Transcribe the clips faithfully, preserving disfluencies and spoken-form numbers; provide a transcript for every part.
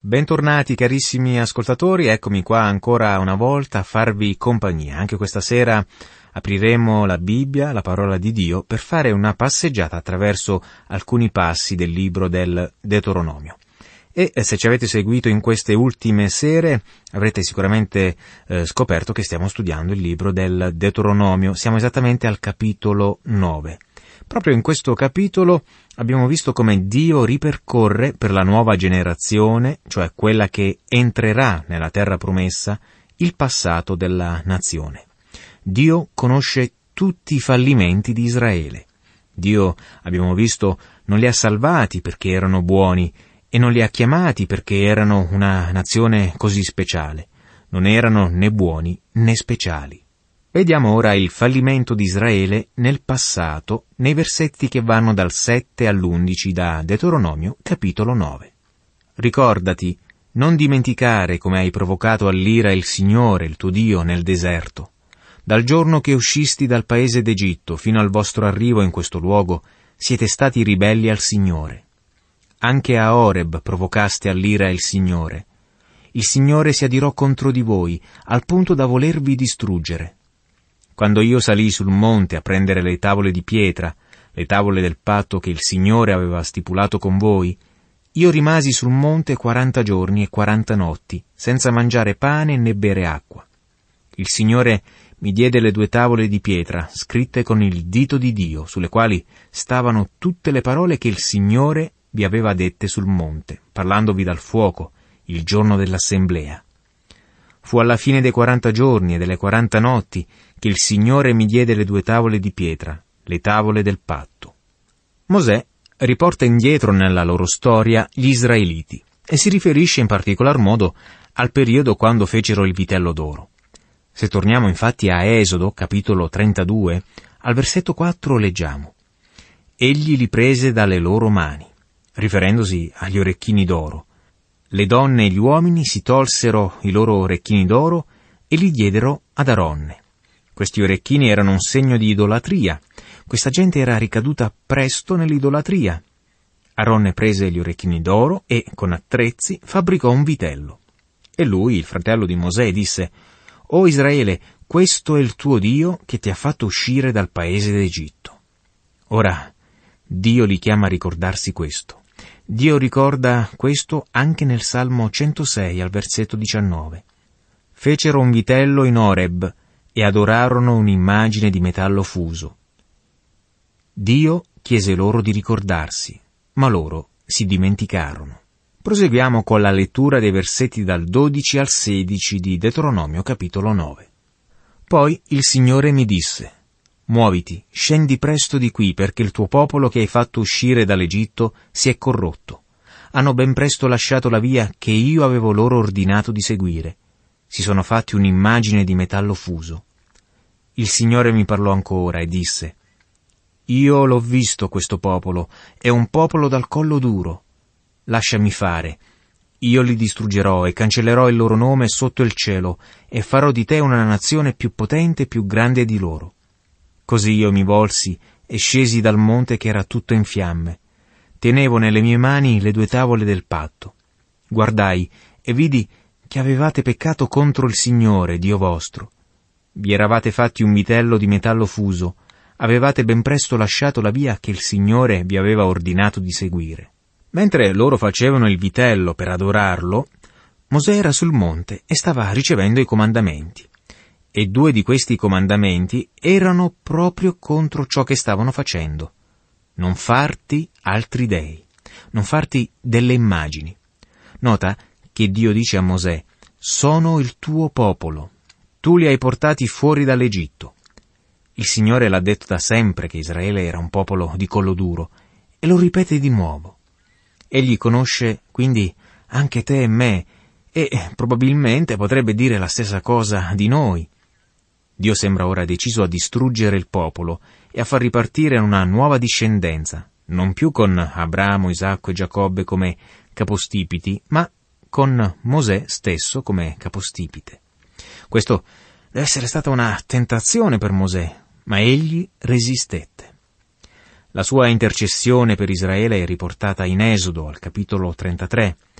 Bentornati carissimi ascoltatori, eccomi qua ancora una volta a farvi compagnia. Anche questa sera apriremo la Bibbia, la parola di Dio, per fare una passeggiata attraverso alcuni passi del libro del Deuteronomio. E se ci avete seguito in queste ultime sere avrete sicuramente eh, scoperto che stiamo studiando il libro del Deuteronomio. Siamo esattamente al capitolo nove. Proprio in questo capitolo abbiamo visto come Dio ripercorre per la nuova generazione, cioè quella che entrerà nella terra promessa, il passato della nazione. Dio conosce tutti i fallimenti di Israele. Dio, abbiamo visto, non li ha salvati perché erano buoni e non li ha chiamati perché erano una nazione così speciale. Non erano né buoni né speciali. Vediamo ora il fallimento di Israele nel passato, nei versetti che vanno dal sette all'undici da Deuteronomio, capitolo nove. Ricordati, non dimenticare come hai provocato all'ira il Signore, il tuo Dio, nel deserto. Dal giorno che uscisti dal paese d'Egitto fino al vostro arrivo in questo luogo, siete stati ribelli al Signore. Anche a Oreb provocaste all'ira il Signore. Il Signore si adirò contro di voi, al punto da volervi distruggere. Quando io salii sul monte a prendere le tavole di pietra, le tavole del patto che il Signore aveva stipulato con voi, io rimasi sul monte quaranta giorni e quaranta notti, senza mangiare pane né bere acqua. Il Signore mi diede le due tavole di pietra, scritte con il dito di Dio, sulle quali stavano tutte le parole che il Signore vi aveva dette sul monte, parlandovi dal fuoco, il giorno dell'assemblea. Fu alla fine dei quaranta giorni e delle quaranta notti che il Signore mi diede le due tavole di pietra, le tavole del patto. Mosè riporta indietro nella loro storia gli Israeliti e si riferisce in particolar modo al periodo quando fecero il vitello d'oro. Se torniamo infatti a Esodo, capitolo trentadue, al versetto quattro leggiamo: «Egli li prese dalle loro mani», riferendosi agli orecchini d'oro. Le donne e gli uomini si tolsero i loro orecchini d'oro e li diedero ad Aronne. Questi orecchini erano un segno di idolatria. Questa gente era ricaduta presto nell'idolatria. Aronne prese gli orecchini d'oro e, con attrezzi, fabbricò un vitello. E lui, il fratello di Mosè, disse: «O Israele, questo è il tuo Dio che ti ha fatto uscire dal paese d'Egitto». Ora, Dio li chiama a ricordarsi questo. Dio ricorda questo anche nel Salmo centosei al versetto diciannove. «Fecero un vitello in Oreb e adorarono un'immagine di metallo fuso». Dio chiese loro di ricordarsi, ma loro si dimenticarono. Proseguiamo con la lettura dei versetti dal dodici al sedici di Deuteronomio capitolo nove. «Poi il Signore mi disse: muoviti, scendi presto di qui, perché il tuo popolo che hai fatto uscire dall'Egitto si è corrotto. Hanno ben presto lasciato la via che io avevo loro ordinato di seguire. Si sono fatti un'immagine di metallo fuso». Il Signore mi parlò ancora e disse: «Io l'ho visto questo popolo, è un popolo dal collo duro. Lasciami fare. Io li distruggerò e cancellerò il loro nome sotto il cielo e farò di te una nazione più potente e più grande di loro». Così io mi volsi e scesi dal monte che era tutto in fiamme. Tenevo nelle mie mani le due tavole del patto. Guardai e vidi che avevate peccato contro il Signore, Dio vostro. Vi eravate fatti un vitello di metallo fuso, avevate ben presto lasciato la via che il Signore vi aveva ordinato di seguire. Mentre loro facevano il vitello per adorarlo, Mosè era sul monte e stava ricevendo i comandamenti. E due di questi comandamenti erano proprio contro ciò che stavano facendo. Non farti altri dei, non farti delle immagini. Nota che Dio dice a Mosè: «Sono il tuo popolo, tu li hai portati fuori dall'Egitto». Il Signore l'ha detto da sempre che Israele era un popolo di collo duro, e lo ripete di nuovo. Egli conosce quindi anche te e me, e probabilmente potrebbe dire la stessa cosa di noi. Dio sembra ora deciso a distruggere il popolo e a far ripartire una nuova discendenza, non più con Abramo, Isacco e Giacobbe come capostipiti, ma con Mosè stesso come capostipite. Questo deve essere stata una tentazione per Mosè, ma egli resistette. La sua intercessione per Israele è riportata in Esodo, al capitolo trentatré,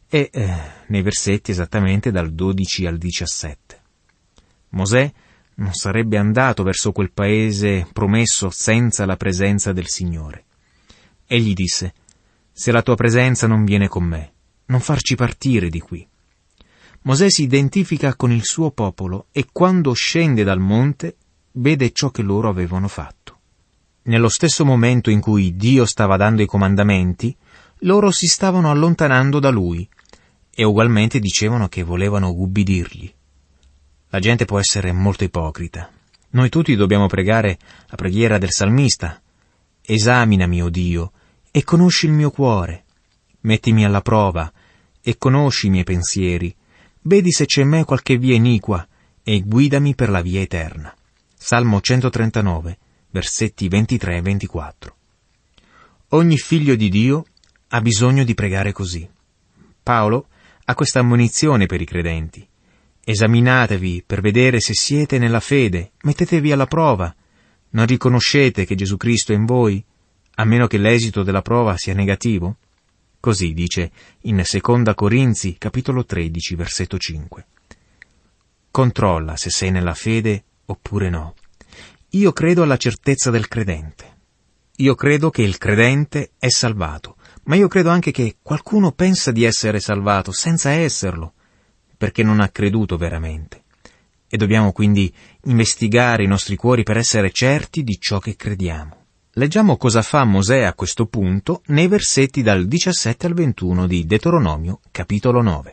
e eh, nei versetti esattamente dal dodici al diciassette. Mosè non sarebbe andato verso quel paese promesso senza la presenza del Signore. Egli disse: «Se la tua presenza non viene con me, non farci partire di qui». Mosè si identifica con il suo popolo e quando scende dal monte vede ciò che loro avevano fatto. Nello stesso momento in cui Dio stava dando i comandamenti, loro si stavano allontanando da Lui e ugualmente dicevano che volevano ubbidirgli. La gente può essere molto ipocrita. Noi tutti dobbiamo pregare la preghiera del salmista: «Esaminami, o Dio, e conosci il mio cuore. Mettimi alla prova e conosci i miei pensieri. Vedi se c'è in me qualche via iniqua e guidami per la via eterna». Salmo centotrentanove, versetti ventitré e ventiquattro. Ogni figlio di Dio ha bisogno di pregare così. Paolo ha questa ammonizione per i credenti: «Esaminatevi per vedere se siete nella fede, mettetevi alla prova. Non riconoscete che Gesù Cristo è in voi, a meno che l'esito della prova sia negativo?» Così dice in Seconda Corinzi, capitolo tredici, versetto cinque. Controlla se sei nella fede oppure no. Io credo alla certezza del credente. Io credo che il credente è salvato, ma io credo anche che qualcuno pensa di essere salvato senza esserlo, perché non ha creduto veramente. E dobbiamo quindi investigare i nostri cuori per essere certi di ciò che crediamo. Leggiamo cosa fa Mosè a questo punto nei versetti dal diciassette al ventuno di Deuteronomio, capitolo nove.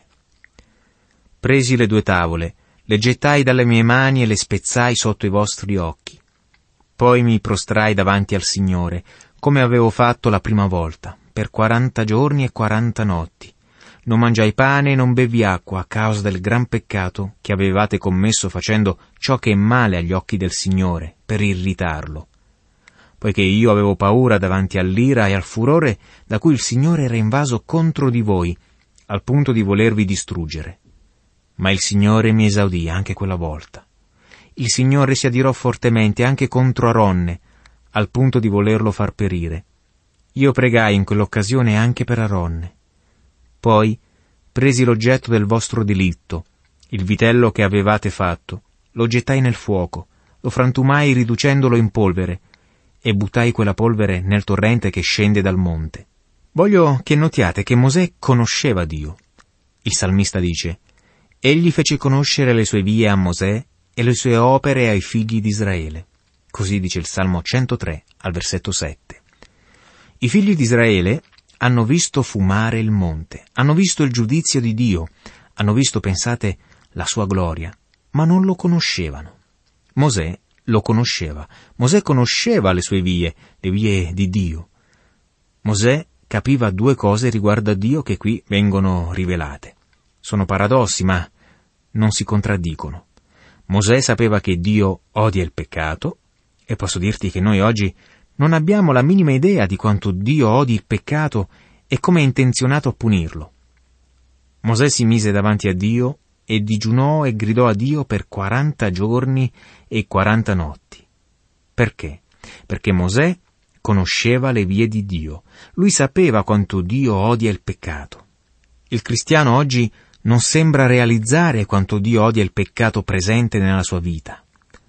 «Presi le due tavole, le gettai dalle mie mani e le spezzai sotto i vostri occhi. Poi mi prostrai davanti al Signore, come avevo fatto la prima volta, per quaranta giorni e quaranta notti. Non mangiai pane e non bevi acqua a causa del gran peccato che avevate commesso facendo ciò che è male agli occhi del Signore, per irritarlo. Poiché io avevo paura davanti all'ira e al furore da cui il Signore era invaso contro di voi, al punto di volervi distruggere. Ma il Signore mi esaudì anche quella volta. Il Signore si adirò fortemente anche contro Aronne, al punto di volerlo far perire. Io pregai in quell'occasione anche per Aronne. Poi presi l'oggetto del vostro delitto, il vitello che avevate fatto, lo gettai nel fuoco, lo frantumai riducendolo in polvere, e buttai quella polvere nel torrente che scende dal monte. Voglio che notiate che Mosè conosceva Dio. Il salmista dice: «Egli fece conoscere le sue vie a Mosè e le sue opere ai figli di Israele». Così dice il Salmo centotré al versetto sette. I figli di Israele hanno visto fumare il monte, hanno visto il giudizio di Dio, hanno visto, pensate, la sua gloria, ma non lo conoscevano. Mosè lo conosceva. Mosè conosceva le sue vie, le vie di Dio. Mosè capiva due cose riguardo a Dio che qui vengono rivelate. Sono paradossi, ma non si contraddicono. Mosè sapeva che Dio odia il peccato, e posso dirti che noi oggi non abbiamo la minima idea di quanto Dio odi il peccato e come è intenzionato a punirlo. Mosè si mise davanti a Dio e digiunò e gridò a Dio per quaranta giorni e quaranta notti. Perché? Perché Mosè conosceva le vie di Dio. Lui sapeva quanto Dio odia il peccato. Il cristiano oggi non sembra realizzare quanto Dio odia il peccato presente nella sua vita.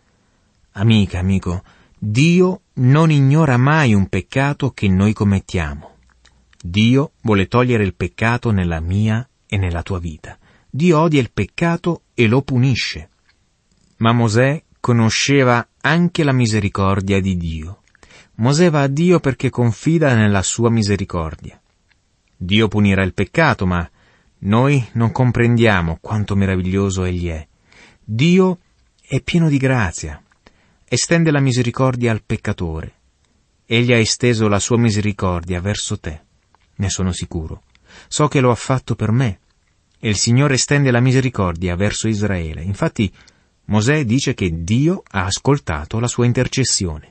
Amica, amico, Dio non ignora mai un peccato che noi commettiamo. Dio vuole togliere il peccato nella mia e nella tua vita. Dio odia il peccato e lo punisce. Ma Mosè conosceva anche la misericordia di Dio. Mosè va a Dio perché confida nella sua misericordia. Dio punirà il peccato, ma noi non comprendiamo quanto meraviglioso Egli è. Dio è pieno di grazia. Estende la misericordia al peccatore. Egli ha esteso la sua misericordia verso te. Ne sono sicuro. So che lo ha fatto per me. E il Signore estende la misericordia verso Israele. Infatti, Mosè dice che Dio ha ascoltato la sua intercessione.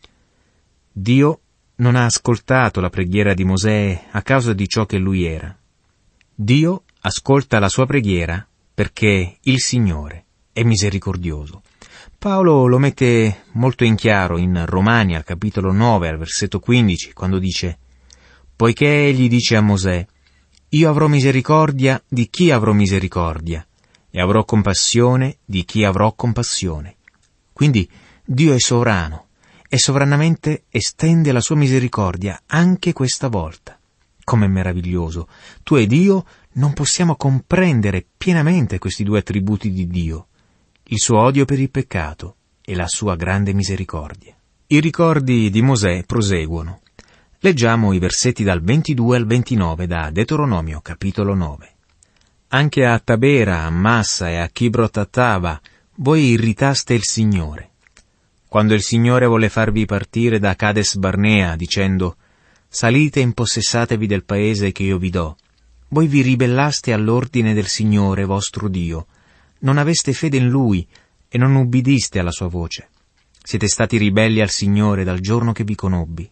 Dio non ha ascoltato la preghiera di Mosè a causa di ciò che lui era. Dio ascolta la sua preghiera perché il Signore è misericordioso. Paolo lo mette molto in chiaro in Romani al capitolo nove al versetto quindici, quando dice: «Poiché egli dice a Mosè: Io avrò misericordia di chi avrò misericordia, e avrò compassione di chi avrò compassione. Quindi Dio è sovrano, e sovranamente estende la sua misericordia anche questa volta. Com'è meraviglioso! Tu ed io non possiamo comprendere pienamente questi due attributi di Dio, il suo odio per il peccato e la sua grande misericordia. I ricordi di Mosè proseguono. Leggiamo i versetti dal ventidue al ventinove da Deuteronomio capitolo nove. Anche a Tabera, a Massa e a Kibrot-Hattava voi irritaste il Signore. Quando il Signore volle farvi partire da Cades Barnea, dicendo: salite e impossessatevi del paese che io vi do, voi vi ribellaste all'ordine del Signore vostro Dio, non aveste fede in Lui e non ubbidiste alla sua voce. Siete stati ribelli al Signore dal giorno che vi conobbi.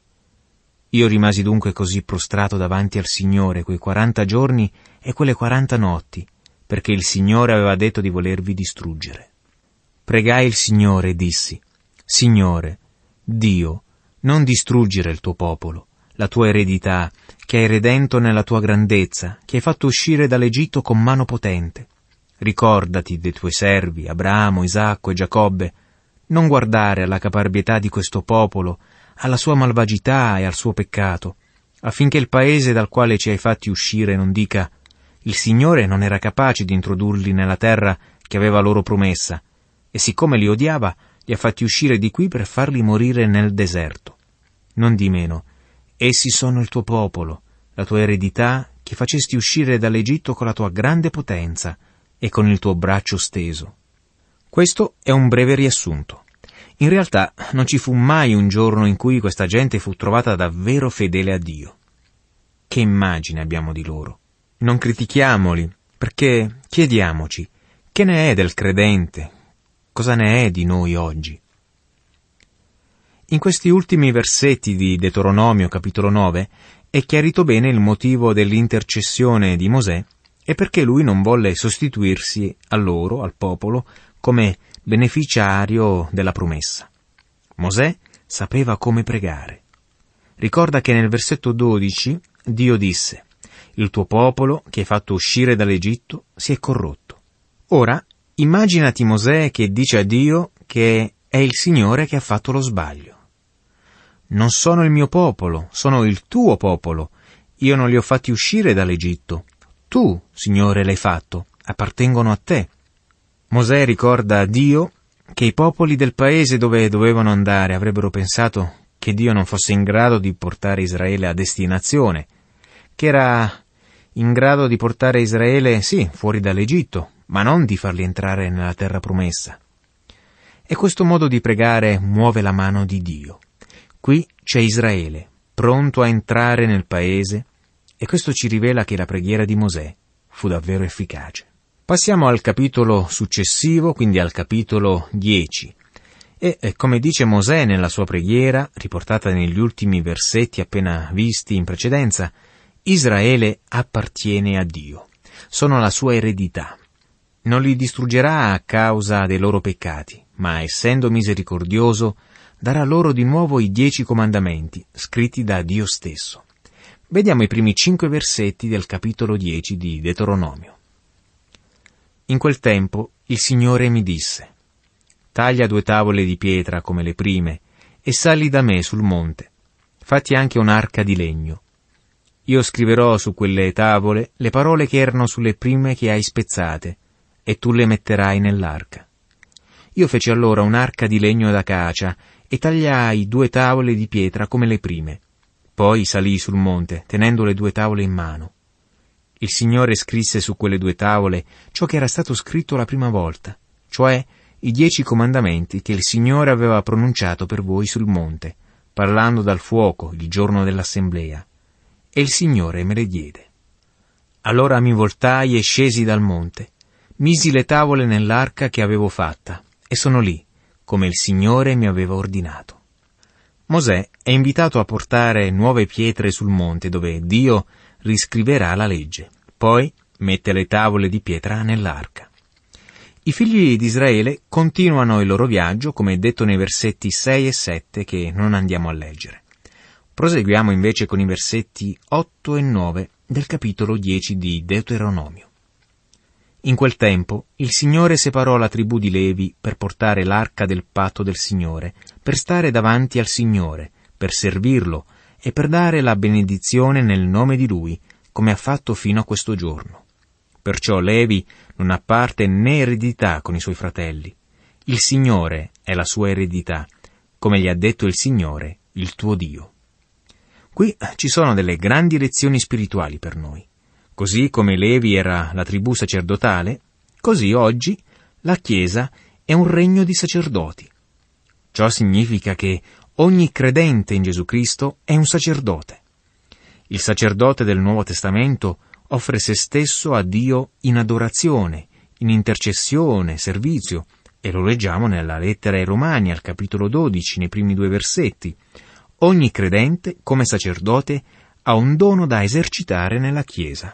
Io rimasi dunque così prostrato davanti al Signore quei quaranta giorni e quelle quaranta notti, perché il Signore aveva detto di volervi distruggere. Pregai il Signore e dissi: Signore, Dio, non distruggere il tuo popolo, la tua eredità, che hai redento nella tua grandezza, che hai fatto uscire dall'Egitto con mano potente. Ricordati dei tuoi servi, Abramo, Isacco e Giacobbe. Non guardare alla caparbietà di questo popolo, alla sua malvagità e al suo peccato, affinché il paese dal quale ci hai fatti uscire non dica: il Signore non era capace di introdurli nella terra che aveva loro promessa, e siccome li odiava, li ha fatti uscire di qui per farli morire nel deserto. Non di meno, essi sono il tuo popolo, la tua eredità, che facesti uscire dall'Egitto con la tua grande potenza e con il tuo braccio steso. Questo è un breve riassunto. In realtà non ci fu mai un giorno in cui questa gente fu trovata davvero fedele a Dio. Che immagine abbiamo di loro? Non critichiamoli, perché chiediamoci, che ne è del credente? Cosa ne è di noi oggi? In questi ultimi versetti di Deuteronomio capitolo nove è chiarito bene il motivo dell'intercessione di Mosè e perché lui non volle sostituirsi a loro, al popolo, come beneficiario della promessa. Mosè sapeva come pregare. Ricorda che nel versetto dodici Dio disse: il tuo popolo, che hai fatto uscire dall'Egitto, si è corrotto. Ora, immaginati Mosè che dice a Dio che è il Signore che ha fatto lo sbaglio. Non sono il mio popolo, sono il tuo popolo. Io non li ho fatti uscire dall'Egitto. Tu, Signore, l'hai fatto. Appartengono a te. Mosè ricorda a Dio che i popoli del paese dove dovevano andare avrebbero pensato che Dio non fosse in grado di portare Israele a destinazione, che era in grado di portare Israele, sì, fuori dall'Egitto, ma non di farli entrare nella terra promessa. E questo modo di pregare muove la mano di Dio. Qui c'è Israele, pronto a entrare nel paese, e questo ci rivela che la preghiera di Mosè fu davvero efficace. Passiamo al capitolo successivo, quindi al capitolo dieci. E, eh, come dice Mosè nella sua preghiera, riportata negli ultimi versetti appena visti in precedenza, Israele appartiene a Dio. Sono la sua eredità. Non li distruggerà a causa dei loro peccati, ma essendo misericordioso, darà loro di nuovo i dieci comandamenti, scritti da Dio stesso. Vediamo i primi cinque versetti del capitolo dieci di Deuteronomio. In quel tempo il Signore mi disse: taglia due tavole di pietra come le prime e sali da me sul monte. Fatti anche un'arca di legno. Io scriverò su quelle tavole le parole che erano sulle prime che hai spezzate, e tu le metterai nell'arca. Io feci allora un'arca di legno d'acacia e tagliai due tavole di pietra come le prime. Poi salii sul monte, tenendo le due tavole in mano. Il Signore scrisse su quelle due tavole ciò che era stato scritto la prima volta, cioè i dieci comandamenti che il Signore aveva pronunciato per voi sul monte, parlando dal fuoco il giorno dell'assemblea. E il Signore me le diede. Allora mi voltai e scesi dal monte, misi le tavole nell'arca che avevo fatta, e sono lì, come il Signore mi aveva ordinato. Mosè è invitato a portare nuove pietre sul monte dove Dio riscriverà la legge. Poi mette le tavole di pietra nell'arca. I figli di Israele continuano il loro viaggio, come è detto nei versetti sei e sette che non andiamo a leggere. Proseguiamo invece con i versetti otto e nove del capitolo dieci di Deuteronomio. In quel tempo il Signore separò la tribù di Levi per portare l'arca del patto del Signore, per stare davanti al Signore, per servirlo e per dare la benedizione nel nome di Lui, come ha fatto fino a questo giorno. Perciò Levi non ha parte né eredità con i suoi fratelli. Il Signore è la sua eredità, come gli ha detto il Signore, il tuo Dio. Qui ci sono delle grandi lezioni spirituali per noi. Così come Levi era la tribù sacerdotale, così oggi la Chiesa è un regno di sacerdoti. Ciò significa che ogni credente in Gesù Cristo è un sacerdote. Il sacerdote del Nuovo Testamento offre se stesso a Dio in adorazione, in intercessione, servizio, e lo leggiamo nella lettera ai Romani, al capitolo dodici, nei primi due versetti. Ogni credente, come sacerdote, ha un dono da esercitare nella Chiesa.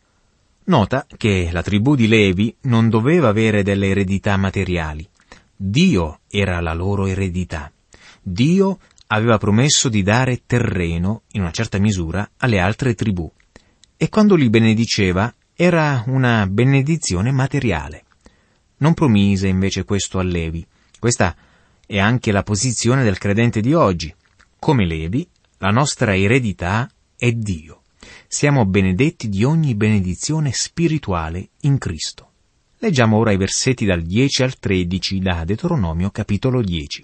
Nota che la tribù di Levi non doveva avere delle eredità materiali. Dio era la loro eredità. Dio aveva promesso di dare terreno, in una certa misura, alle altre tribù. E quando li benediceva, era una benedizione materiale. Non promise invece questo a Levi. Questa è anche la posizione del credente di oggi. Come Levi, la nostra eredità è Dio. Siamo benedetti di ogni benedizione spirituale in Cristo. Leggiamo ora i versetti dal dieci al tredici da Deuteronomio capitolo dieci.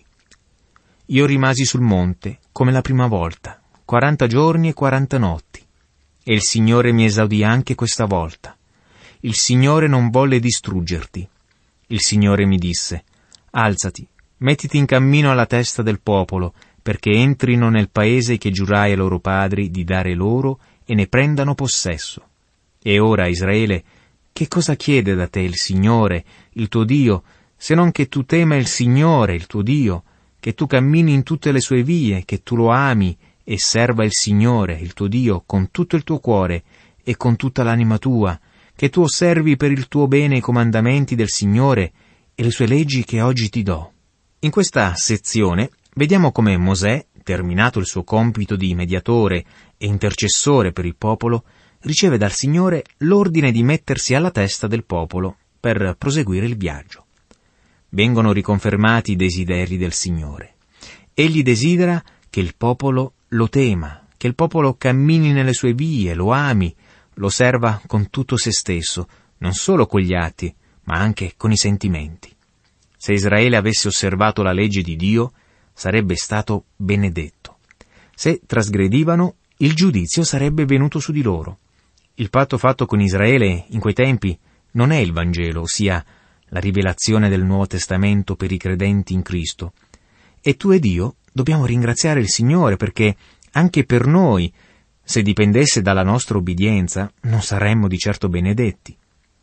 Io rimasi sul monte come la prima volta, quaranta giorni e quaranta notti, e il Signore mi esaudì anche questa volta. Il Signore non volle distruggerti. Il Signore mi disse: alzati, mettiti in cammino alla testa del popolo, perché entrino nel paese che giurai ai loro padri di dare loro e ne prendano possesso. E ora, Israele, che cosa chiede da te il Signore, il tuo Dio, se non che tu tema il Signore, il tuo Dio, che tu cammini in tutte le sue vie, che tu lo ami e serva il Signore, il tuo Dio, con tutto il tuo cuore e con tutta l'anima tua, che tu osservi per il tuo bene i comandamenti del Signore e le sue leggi che oggi ti do. In questa sezione vediamo come Mosè, terminato il suo compito di mediatore e intercessore per il popolo, riceve dal Signore l'ordine di mettersi alla testa del popolo per proseguire il viaggio. Vengono riconfermati i desideri del Signore. Egli desidera che il popolo lo tema, che il popolo cammini nelle sue vie, lo ami, lo serva con tutto se stesso, non solo con gli atti, ma anche con i sentimenti. Se Israele avesse osservato la legge di Dio, sarebbe stato benedetto. Se trasgredivano, il giudizio sarebbe venuto su di loro. Il patto fatto con Israele in quei tempi non è il Vangelo, ossia la rivelazione del Nuovo Testamento per i credenti in Cristo. E tu ed io dobbiamo ringraziare il Signore perché anche per noi, se dipendesse dalla nostra obbedienza, non saremmo di certo benedetti.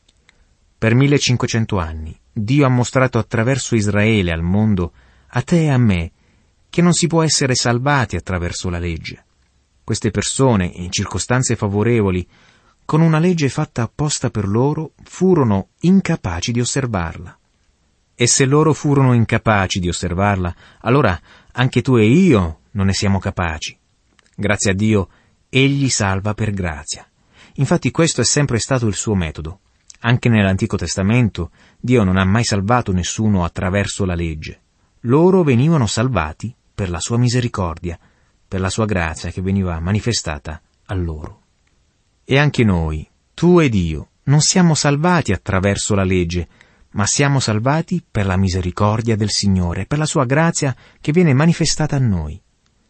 Per millecinquecento anni Dio ha mostrato attraverso Israele al mondo, a te e a me, che non si può essere salvati attraverso la legge. Queste persone, in circostanze favorevoli, con una legge fatta apposta per loro, furono incapaci di osservarla. E se loro furono incapaci di osservarla, allora anche tu e io non ne siamo capaci. Grazie a Dio, Egli salva per grazia. Infatti questo è sempre stato il suo metodo. Anche nell'Antico Testamento, Dio non ha mai salvato nessuno attraverso la legge. Loro venivano salvati per la sua misericordia, per la sua grazia che veniva manifestata a loro. E anche noi, tu ed io, non siamo salvati attraverso la legge, ma siamo salvati per la misericordia del Signore, per la sua grazia che viene manifestata a noi.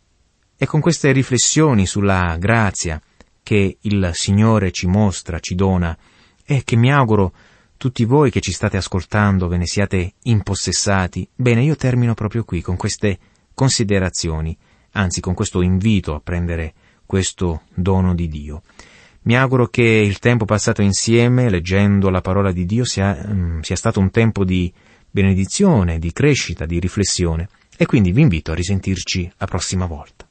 E con queste riflessioni sulla grazia che il Signore ci mostra, ci dona, e che mi auguro tutti voi che ci state ascoltando ve ne siate impossessati, bene, io termino proprio qui con queste considerazioni, anzi con questo invito a prendere questo dono di Dio. Mi auguro che il tempo passato insieme, leggendo la parola di Dio, sia, um, sia stato un tempo di benedizione, di crescita, di riflessione, e quindi vi invito a risentirci la prossima volta.